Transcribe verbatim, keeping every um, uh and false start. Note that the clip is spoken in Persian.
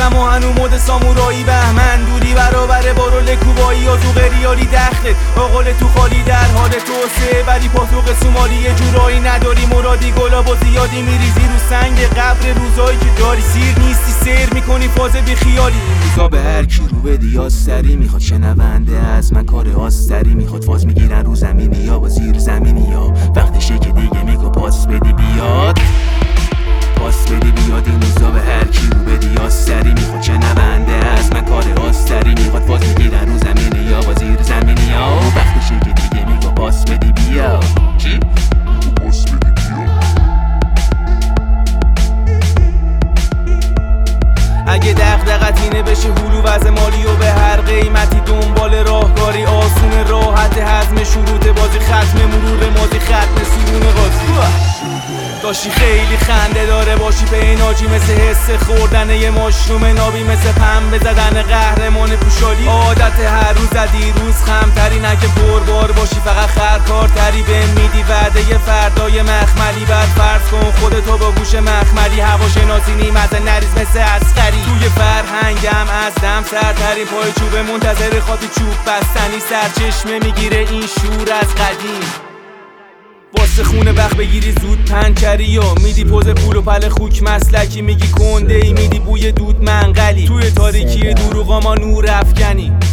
هنوزم و هنو مد سامورایی بهمن دوری برابر با رول کوبایی یا تو غریالی دخلت آقل تو خالی در حال توسعه ولی پاسوق سومالی یه جورایی نداری مرادی گلاب و زیادی میریزی رو سنگ قبر روزایی که داری سیر نیستی سیر میکنی فاز بی خیالی این روزا به هر کی رو بدی آستری میخواد شنونده از من کار آستری میخواد فاز میگیرن رو زمینی یا با زیر زمینی یا وقتشه که دیگه میگو پاس بدی بیاد پاس بدی بیاد این روزا به هر کی رو بدی آستری میخواد شنونده از من کار آستری میخواد فاز میگیرن رو زمینی یا با زیر زمینی یا وقتشه که دیگه میگو پاس بدی بیاد چی؟ پاس بدی بیاد اگه دغدغت اینه بشه هلو وز مالی و به هر قیمتی دنبال راهکاری آسون راحت هضم شروط بازی ختم مرور ماضی ختم سرون قاضی داشتی خیلی خنده داره باشی به ایناجی مثل حس خوردن یه ماشروم نابی مثل پنبه زدن قهرمان پوشالی عادت هر روز زدی روز خمتری نه که پربار باشی فقط خرکارتری به میدی وعده یه فردای مخملی بعد فرض کن خودتو با گوش مخملی هواشناسی نیمت نریز مثل عسکری توی فرهنگم از دم سرترین پای چوبه منتظر خاطی چوب بستنی سرچشمه میگیره این شور از قدیم واسه خونه وقت بگیری زود پنچری یا میدی پوز پول و پل خوک مسلکی میگی کنده ای میدی بوی دود منقلی توی تاریکی دروغا ما نور افکنی